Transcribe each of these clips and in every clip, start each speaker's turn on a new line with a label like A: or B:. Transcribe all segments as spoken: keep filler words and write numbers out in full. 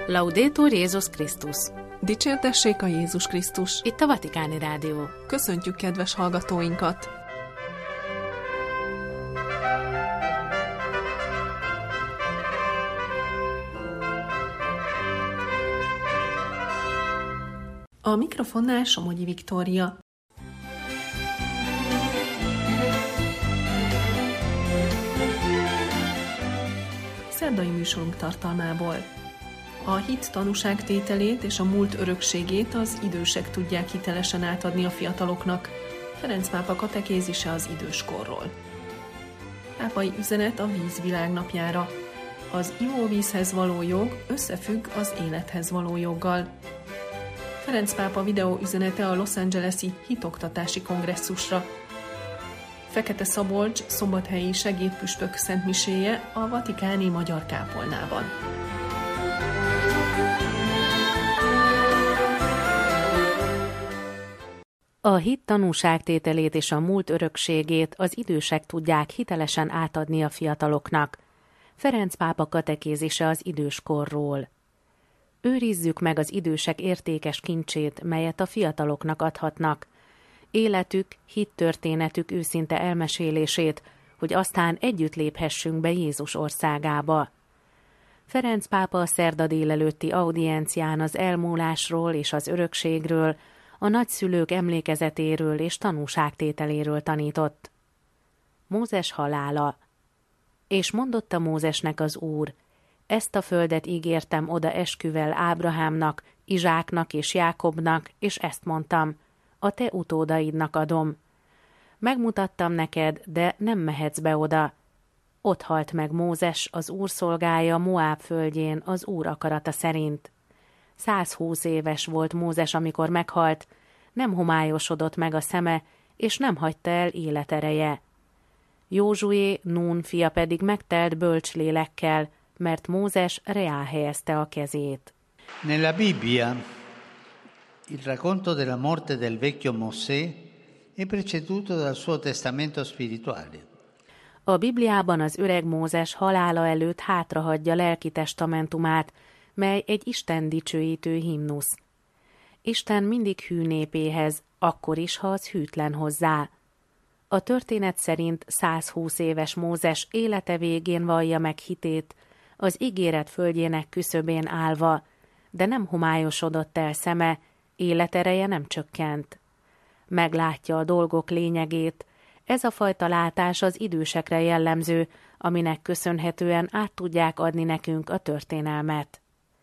A: Laudetur Jézus Krisztus!
B: Dicsértessék a Jézus Krisztus!
A: Itt a Vatikáni Rádió.
B: Köszöntjük kedves hallgatóinkat! A mikrofonnál Somogyi Viktória. Szerdai műsorunk tartalmából. A hit tanúságtételét és a múlt örökségét az idősek tudják hitelesen átadni a fiataloknak. Ferenc pápa katekézise az időskorról. Pápai üzenet a víz világnapjára. Az ivóvízhez való jog összefügg az élethez való joggal. Ferenc pápa videó üzenete a Los Angeles-i hitoktatási kongresszusra. Fekete Szabolcs szombathelyi segédpüspök szentmiséje a vatikáni magyar kápolnában.
A: A hit tanúságtételét és a múlt örökségét az idősek tudják hitelesen átadni a fiataloknak. Ferenc pápa katekézise az időskorról. Őrizzük meg az idősek értékes kincsét, melyet a fiataloknak adhatnak. Életük, hittörténetük őszinte elmesélését, hogy aztán együtt léphessünk be Jézus országába. Ferenc pápa a szerda délelőtti audiencián az elmúlásról és az örökségről, a nagyszülők emlékezetéről és tanúságtételéről tanított. Mózes halála. És mondotta Mózesnek az Úr: ezt a földet ígértem oda esküvel Ábrahámnak, Izsáknak és Jákobnak, és ezt mondtam: a te utódaidnak adom. Megmutattam neked, de nem mehetsz be oda. Ott halt meg Mózes, az Úr szolgája Moáb földjén az Úr akarata szerint. százhúsz éves volt Mózes, amikor meghalt, nem homályosodott meg a szeme, és nem hagyta el életereje. Józsué, Nun fia pedig megtelt bölcs lélekkel, mert Mózes reá helyezte a kezét.
C: Nella Bibbia, il racconto della morte del vecchio Mosè è preceduto dal suo testamento spirituale.
A: A Bibliában az öreg Mózes halála előtt hátrahagyja lelki testamentumát, mely egy Isten dicsőítő himnusz. Isten mindig hű népéhez, akkor is, ha az hűtlen hozzá. A történet szerint százhúsz éves Mózes élete végén vallja meg hitét, az ígéret földjének küszöbén állva, de nem homályosodott el szeme, életereje nem csökkent. Meglátja a dolgok lényegét, ez a fajta látás az idősekre jellemző, aminek köszönhetően át tudják adni nekünk a történelmet.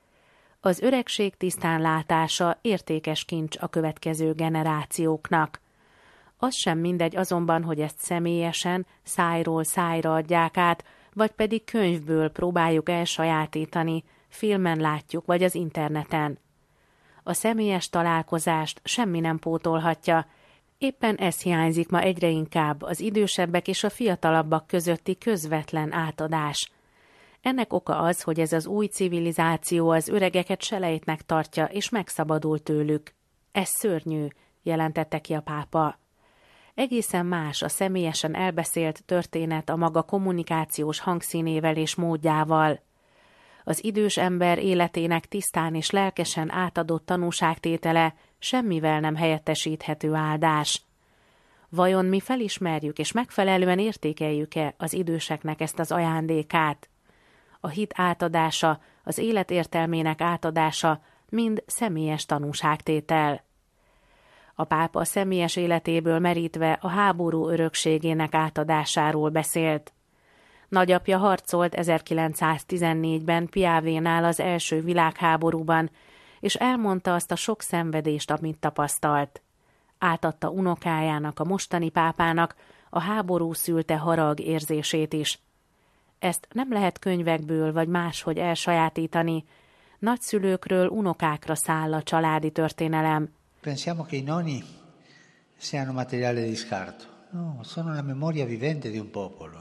A: Az öregség tisztán látása értékes kincs a következő generációknak. Az sem mindegy azonban, hogy ezt személyesen, szájról szájra adják át, vagy pedig könyvből próbáljuk elsajátítani, filmen látjuk, vagy az interneten. A személyes találkozást semmi nem pótolhatja, éppen ez hiányzik ma egyre inkább az idősebbek és a fiatalabbak közötti közvetlen átadás. Ennek oka az, hogy ez az új civilizáció az öregeket selejtnek tartja és megszabadul tőlük. Ez szörnyű, jelentette ki a pápa. Egészen más a személyesen elbeszélt történet a maga kommunikációs hangszínével és módjával. Az idős ember életének tisztán és lelkesen átadott tanúságtétele semmivel nem helyettesíthető áldás. Vajon mi felismerjük és megfelelően értékeljük-e az időseknek ezt az ajándékát? A hit átadása, az élet értelmének átadása mind személyes tanúságtétel. A pápa a személyes életéből merítve a háború örökségének átadásáról beszélt. Nagyapja harcolt ezerkilencszáztizennégyben Piavénál az első világháborúban, és elmondta azt a sok szenvedést, amit tapasztalt. Átadta unokájának, a mostani pápának a háború szülte harag érzését is. Ezt nem lehet könyvekből vagy máshogy elsajátítani, nagyszülőkről unokákra száll a családi történelem.
C: Pensiamo che i nonni siano materiale di scarto. No, sono la memoria vivente di un popolo.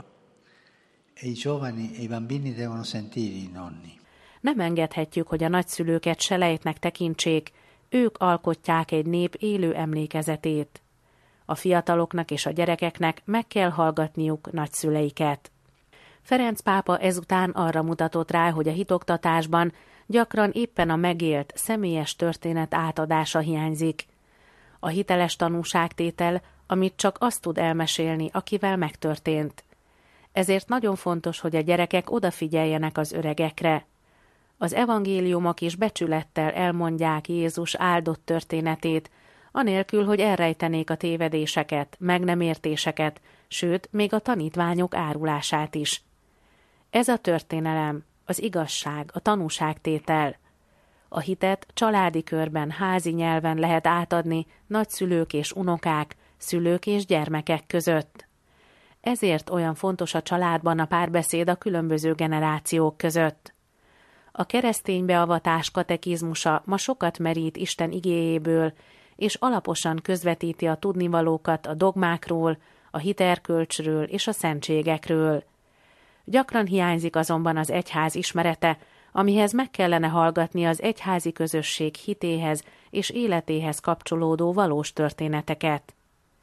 C: E i giovani e i bambini devono sentire i nonni.
A: Nem engedhetjük, hogy a nagyszülőket selejtnek tekintsék, ők alkotják egy nép élő emlékezetét. A fiataloknak és a gyerekeknek meg kell hallgatniuk nagyszüleiket. Ferenc pápa ezután arra mutatott rá, hogy a hitoktatásban gyakran éppen a megélt, személyes történet átadása hiányzik. A hiteles tanúságtétel, amit csak azt tud elmesélni, akivel megtörtént. Ezért nagyon fontos, hogy a gyerekek odafigyeljenek az öregekre. Az evangéliumok is becsülettel elmondják Jézus áldott történetét, anélkül, hogy elrejtenék a tévedéseket, meg nem értéseket, sőt, még a tanítványok árulását is. Ez a történelem, az igazság, a tanúságtétel. A hitet családi körben, házi nyelven lehet átadni nagyszülők és unokák, szülők és gyermekek között. Ezért olyan fontos a családban a párbeszéd a különböző generációk között. A keresztény beavatás katekizmusa ma sokat merít Isten igéjéből, és alaposan közvetíti a tudnivalókat a dogmákról, a hiterkölcsről és a szentségekről. Gyakran hiányzik azonban az egyház ismerete, amihez meg kellene hallgatni az egyházi közösség hitéhez és életéhez kapcsolódó valós történeteket.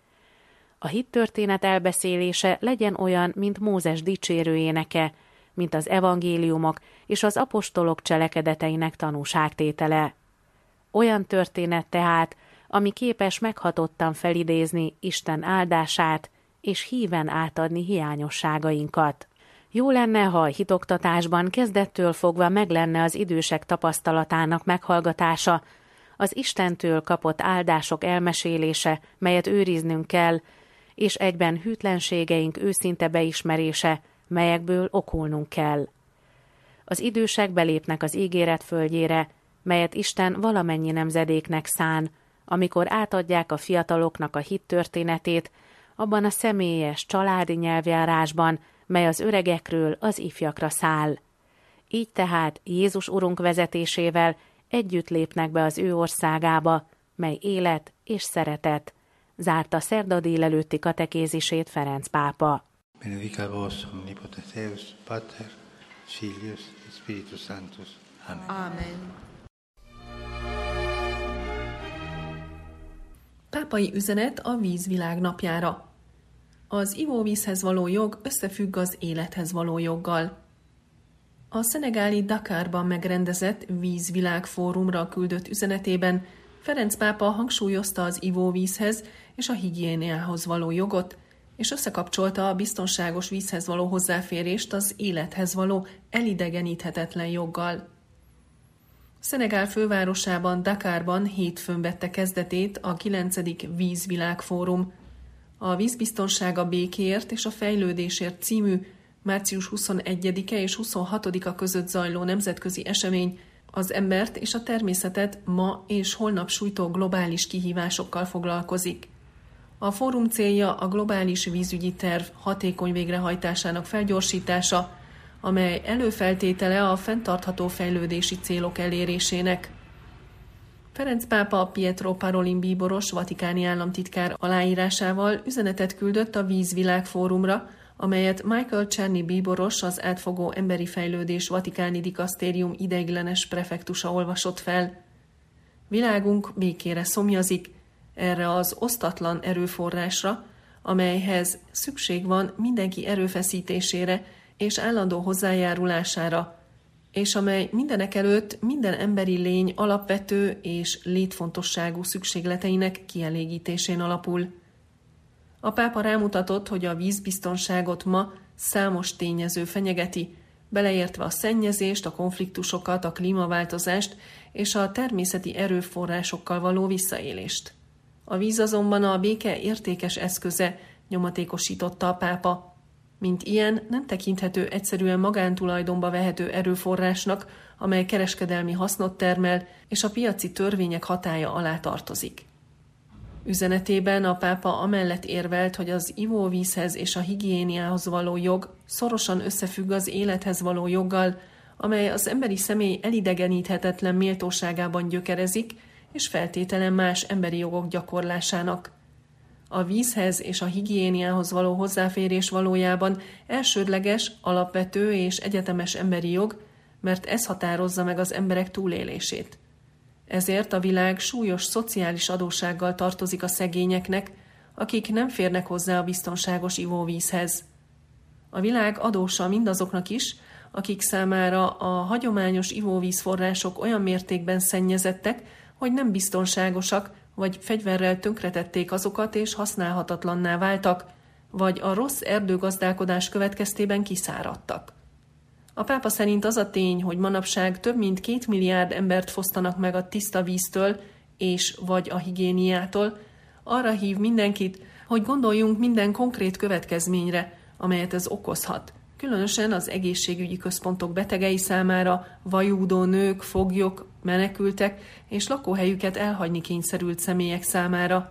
A: A hittörténet elbeszélése legyen olyan, mint Mózes dicsérő éneke, mint az evangéliumok és az apostolok cselekedeteinek tanúságtétele. Olyan történet tehát, ami képes meghatottan felidézni Isten áldását és híven átadni hiányosságainkat. Jó lenne, ha a hitoktatásban kezdettől fogva meg lenne az idősek tapasztalatának meghallgatása, az Istentől kapott áldások elmesélése, melyet őriznünk kell, és egyben hűtlenségeink őszinte beismerése, melyekből okulnunk kell. Az idősek belépnek az ígéret földjére, melyet Isten valamennyi nemzedéknek szán, amikor átadják a fiataloknak a hit történetét, abban a személyes, családi nyelvjárásban, mely az öregekről az ifjakra száll. Így tehát Jézus Urunk vezetésével együtt lépnek be az ő országába, mely élet és szeretet, zárta szerda délelőtti katekézisét Ferenc pápa.
C: Benedica vos omnipotens Deus, Pater, Filius et Spiritus Sanctus. Amen.
B: Amen. Pápai üzenet a vízvilág napjára. Az ivóvízhez való jog összefügg az élethez való joggal. A szenegáli Dakarban megrendezett vízvilágfórumra küldött üzenetében Ferenc pápa hangsúlyozta az ivóvízhez és a higiéniához való jogot, és összekapcsolta a biztonságos vízhez való hozzáférést az élethez való elidegeníthetetlen joggal. Szenegál fővárosában, Dakarban hétfőn vette kezdetét a kilencedik vízvilágfórum. A vízbiztonság a békéért és a fejlődésért című március huszonegyedike és huszonhatodika között zajló nemzetközi esemény az embert és a természetet ma és holnap sújtó globális kihívásokkal foglalkozik. A fórum célja a globális vízügyi terv hatékony végrehajtásának felgyorsítása, amely előfeltétele a fenntartható fejlődési célok elérésének. Ferenc pápa Pietro Parolin bíboros, vatikáni államtitkár aláírásával üzenetet küldött a Vízvilágfórumra, amelyet Michael Czerny bíboros, az átfogó emberi fejlődés vatikáni dikasztérium ideiglenes prefektusa olvasott fel. Világunk békére szomjazik, erre az osztatlan erőforrásra, amelyhez szükség van mindenki erőfeszítésére és állandó hozzájárulására, és amely mindenekelőtt minden emberi lény alapvető és létfontosságú szükségleteinek kielégítésén alapul. A pápa rámutatott, hogy a vízbiztonságot ma számos tényező fenyegeti, beleértve a szennyezést, a konfliktusokat, a klímaváltozást és a természeti erőforrásokkal való visszaélést. A víz azonban a béke értékes eszköze, nyomatékosította a pápa. Mint ilyen nem tekinthető egyszerűen magántulajdonba vehető erőforrásnak, amely kereskedelmi hasznot termel, és a piaci törvények hatálya alá tartozik. Üzenetében a pápa amellett érvelt, hogy az ivóvízhez és a higiéniához való jog szorosan összefügg az élethez való joggal, amely az emberi személy elidegeníthetetlen méltóságában gyökerezik, és feltételen más emberi jogok gyakorlásának. A vízhez és a higiéniához való hozzáférés valójában elsődleges, alapvető és egyetemes emberi jog, mert ez határozza meg az emberek túlélését. Ezért a világ súlyos szociális adóssággal tartozik a szegényeknek, akik nem férnek hozzá a biztonságos ivóvízhez. A világ adósa mindazoknak is, akik számára a hagyományos ivóvízforrások olyan mértékben szennyezettek, hogy nem biztonságosak, vagy fegyverrel tönkretették azokat és használhatatlanná váltak, vagy a rossz erdőgazdálkodás következtében kiszáradtak. A pápa szerint az a tény, hogy manapság több mint két milliárd embert fosztanak meg a tiszta víztől és vagy a higiéniától, arra hív mindenkit, hogy gondoljunk minden konkrét következményre, amelyet ez okozhat, különösen az egészségügyi központok betegei számára, vajúdó nők, foglyok, menekültek és lakóhelyüket elhagyni kényszerült személyek számára.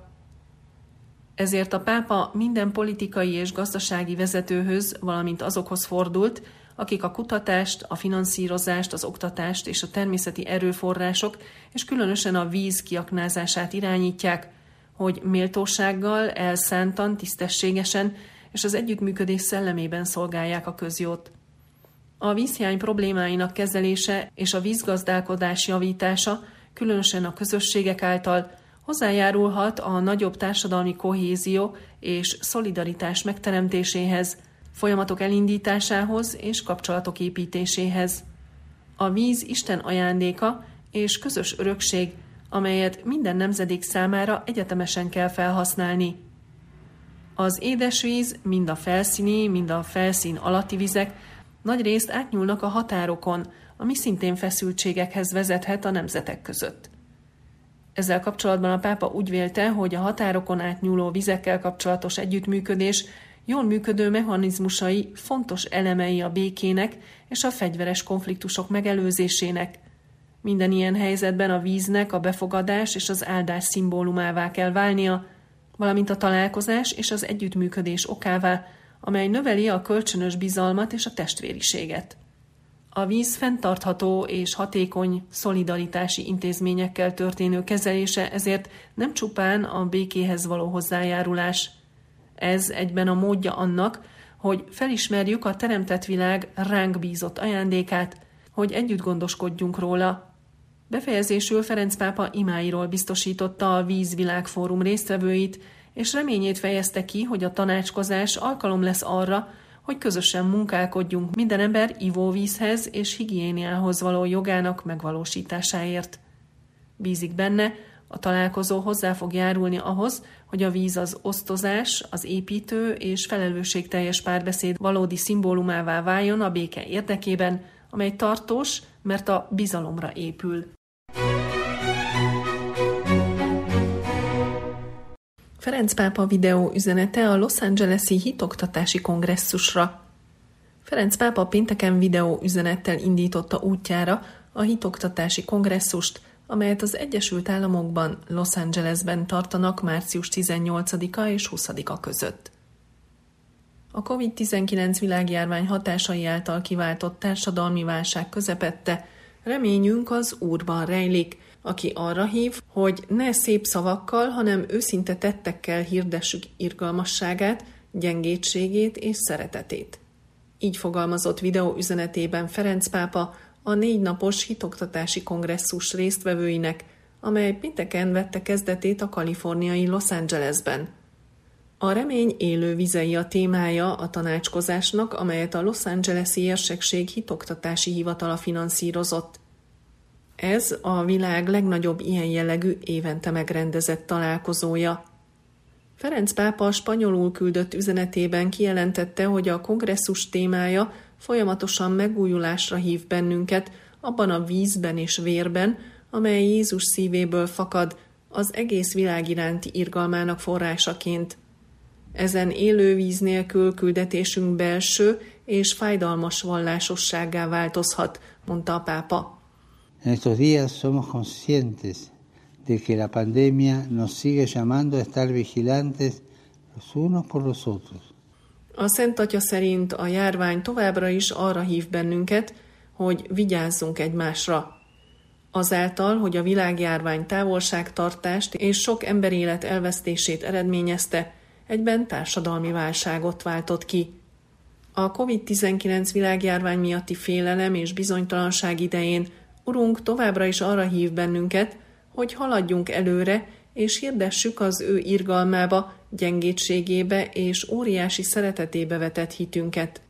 B: Ezért a pápa minden politikai és gazdasági vezetőhöz, valamint azokhoz fordult, akik a kutatást, a finanszírozást, az oktatást és a természeti erőforrások, és különösen a víz kiaknázását irányítják, hogy méltósággal, elszántan, tisztességesen és az együttműködés szellemében szolgálják a közjót. A vízhiány problémáinak kezelése és a vízgazdálkodás javítása, különösen a közösségek által, hozzájárulhat a nagyobb társadalmi kohézió és szolidaritás megteremtéséhez, folyamatok elindításához és kapcsolatok építéséhez. A víz Isten ajándéka és közös örökség, amelyet minden nemzedék számára egyetemesen kell felhasználni. Az édesvíz, mind a felszíni, mind a felszín alatti vizek nagyrészt átnyúlnak a határokon, ami szintén feszültségekhez vezethet a nemzetek között. Ezzel kapcsolatban a pápa úgy vélte, hogy a határokon átnyúló vizekkel kapcsolatos együttműködés jól működő mechanizmusai fontos elemei a békének és a fegyveres konfliktusok megelőzésének. Minden ilyen helyzetben a víznek a befogadás és az áldás szimbólumává kell válnia, valamint a találkozás és az együttműködés okává, amely növeli a kölcsönös bizalmat és a testvériséget. A víz fenntartható és hatékony szolidaritási intézményekkel történő kezelése ezért nem csupán a békéhez való hozzájárulás. Ez egyben a módja annak, hogy felismerjük a teremtett világ ránk bízott ajándékát, hogy együtt gondoskodjunk róla. Befejezésül Ferenc pápa imáiról biztosította a Vízvilágfórum résztvevőit, és reményét fejezte ki, hogy a tanácskozás alkalom lesz arra, hogy közösen munkálkodjunk minden ember ivóvízhez és higiéniához való jogának megvalósításáért. Bízik benne, a találkozó hozzá fog járulni ahhoz, hogy a víz az osztozás, az építő és felelősségteljes párbeszéd valódi szimbólumává váljon a béke érdekében, amely tartós, mert a bizalomra épül. Ferenc pápa videó üzenete a Los Angeles-i hitoktatási kongresszusra. Ferenc pápa pénteken videó üzenettel indította útjára a hitoktatási kongresszust, amelyet az Egyesült Államokban, Los Angelesben tartanak március tizennyolcadika és huszadika között. A kovid tizenkilenc világjárvány hatásai által kiváltott társadalmi válság közepette reményünk az Úrban rejlik, aki arra hív, hogy ne szép szavakkal, hanem őszinte tettekkel hirdessük irgalmasságát, gyengétségét és szeretetét. Így fogalmazott videó üzenetében Ferenc pápa a négy napos hitoktatási kongresszus résztvevőinek, amely pénteken vette kezdetét a kaliforniai Los Angelesben. A remény élő vizei a témája a tanácskozásnak, amelyet a Los Angeles-i érsekség hitoktatási hivatala finanszírozott. Ez a világ legnagyobb ilyen jellegű évente megrendezett találkozója. Ferenc pápa a spanyolul küldött üzenetében kijelentette, hogy a kongresszus témája folyamatosan megújulásra hív bennünket abban a vízben és vérben, amely Jézus szívéből fakad, az egész világ iránti irgalmának forrásaként. Ezen élő víz nélkül küldetésünk belső és fájdalmas vallásossággá változhat, mondta a pápa.
C: En estos días somos conscientes de que la pandemia nos sigue llamando a estar vigilantes los unos por los otros.
B: A Szent Atya szerint a járvány továbbra is arra hív bennünket, hogy vigyázzunk egymásra. Azáltal, hogy a világjárvány távolságtartást és sok emberélet elvesztését eredményezte, egyben társadalmi válságot váltott ki. A kovid tizenkilenc világjárvány miatti félelem és bizonytalanság idején Urunk továbbra is arra hív bennünket, hogy haladjunk előre, és hirdessük az ő irgalmába, gyengétségébe és óriási szeretetébe vetett hitünket.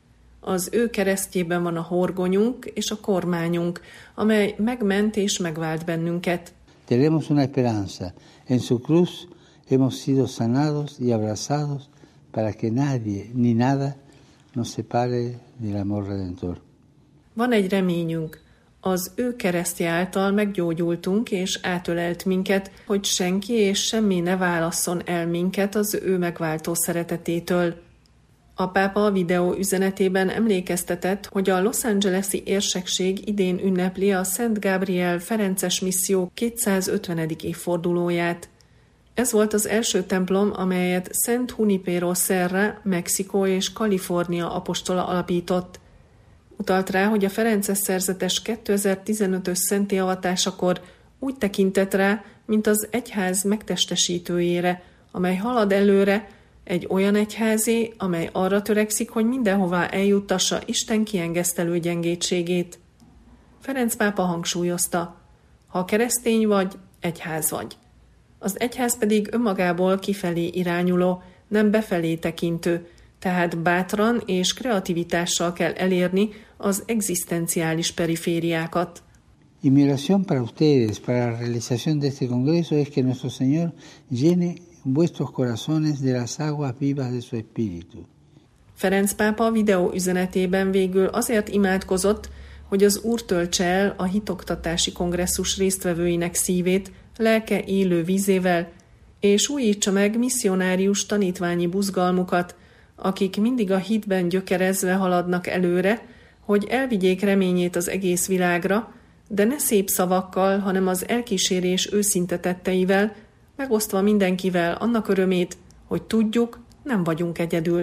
B: Az ő keresztjében van a horgonyunk és a kormányunk, amely megment és megvált bennünket.
C: Tenemos una esperanza. En su cruz hemos sido sanados y abrazados para que nadie ni nada nos separe del amor redentor.
B: Van egy reményünk. Az ő keresztje által meggyógyultunk és átölelt minket, hogy senki és semmi ne válasszon el minket az ő megváltó szeretetétől. A pápa a videó üzenetében emlékeztetett, hogy a Los Angeles-i érsekség idén ünnepli a Szent Gabriel Ferences misszió kétszázötvenedik évfordulóját. Ez volt az első templom, amelyet Szent Junipero Serra, Mexikó és Kalifornia apostola alapított. Utalt rá, hogy a ferences szerzetes kétezer-tizenötös szenttéavatásakor úgy tekintett rá, mint az egyház megtestesítőjére, amely halad előre, egy olyan egyházé, amely arra törekszik, hogy mindenhová eljuttassa Isten kiengesztelő gyengétségét. Ferenc pápa hangsúlyozta, ha keresztény vagy, egyház vagy. Az egyház pedig önmagából kifelé irányuló, nem befelé tekintő, tehát bátran és kreativitással kell elérni az egzisztenciális perifériákat.
C: Y mi oración para ustedes, para la realización de este congreso, es que nuestro Señor llene vuestros corazones de las aguas vivas de su espíritu.
B: Ferenc pápa videó üzenetében végül azért imádkozott, hogy az Úr töltse el a hitoktatási kongresszus résztvevőinek szívét lelke élő vízével, és újítsa meg misszionárius tanítványi buzgalmukat, akik mindig a hitben gyökerezve haladnak előre, hogy elvigyék reményét az egész világra, de ne szép szavakkal, hanem az elkísérés őszinte tetteivel, megosztva mindenkivel annak örömét, hogy tudjuk, nem vagyunk egyedül.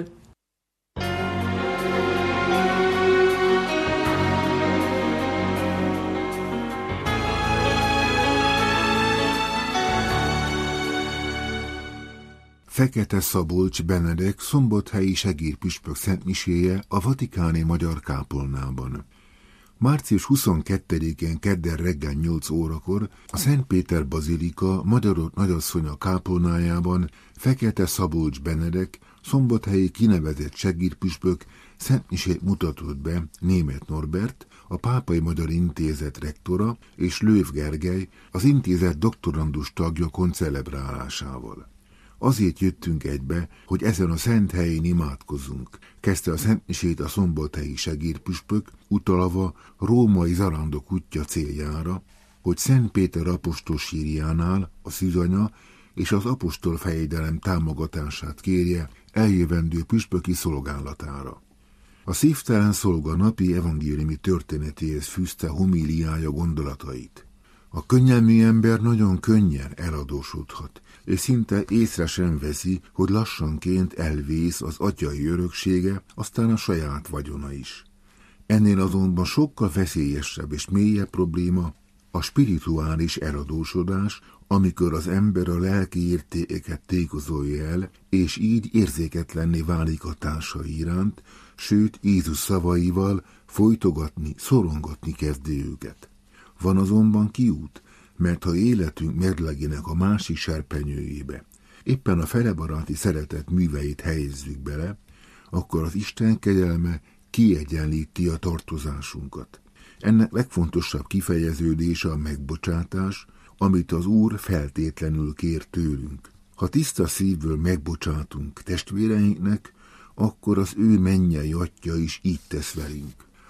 D: Fekete Szabolcs Benedek szombathelyi segédpüspök szentmiséje a vatikáni magyar kápolnában. március huszonkettedikén kedden reggel nyolc órakor a Szent Péter Bazilika Magyarok Nagyasszonya kápolnájában Fekete Szabolcs Benedek szombathelyi kinevezett segédpüspök szentmisét mutatott be Németh Norbert, a Pápai Magyar Intézet rektora, és Lőv Gergely, az intézet doktorandus tagja koncelebrálásával. Azért jöttünk egybe, hogy ezen a szent helyén imádkozzunk, kezdte a szentmisét a szombathelyi segédpüspök, utalva római zarándok útja céljára, hogy Szent Péter apostol sírjánál a szűzanya és az apostol fejedelem támogatását kérje eljövendő püspöki szolgálatára. A szívtelen szolga napi evangéliumi történetéhez fűzte homíliája gondolatait. A könnyelmű ember nagyon könnyen eladósodhat, és szinte észre sem veszi, hogy lassanként elvész az atyai öröksége, aztán a saját vagyona is. Ennél azonban sokkal veszélyesebb és mélyebb probléma a spirituális eladósodás, amikor az ember a lelki értékeket tékozolja el, és így érzéketlenné válik a társai iránt, sőt Jézus szavaival folytogatni, szorongatni kezdi őket. Van azonban kiút, mert ha életünk mérlegének a másik serpenyőjébe éppen a felebaráti szeretet műveit helyezzük bele, akkor az Isten kegyelme kiegyenlíti a tartozásunkat. Ennek legfontosabb kifejeződése a megbocsátás, amit az Úr feltétlenül kér tőlünk. Ha tiszta szívből megbocsátunk testvéreinknek, akkor az ő mennyei Atya is így tesz velünk.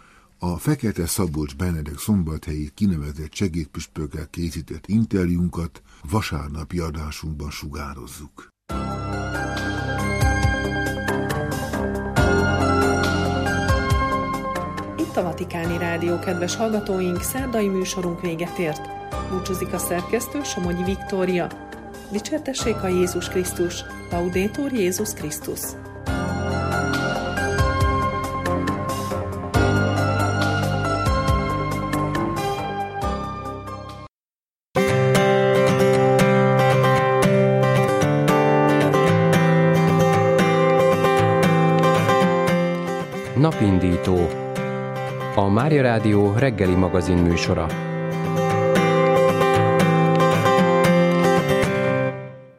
D: A Fekete Szabolcs Benedek szombathelyi kinevezett segédpüspökkel készített interjúnkat vasárnapi adásunkban sugározzuk.
B: Itt a Vatikáni Rádió, kedves hallgatóink, szerdai műsorunk véget ért. Búcsúzik a szerkesztő, Somogyi Viktória. Dicsértessék a Jézus Krisztus! Laudetur Jézus Krisztus!
E: Napindító. A Mária Rádió reggeli magazin műsora.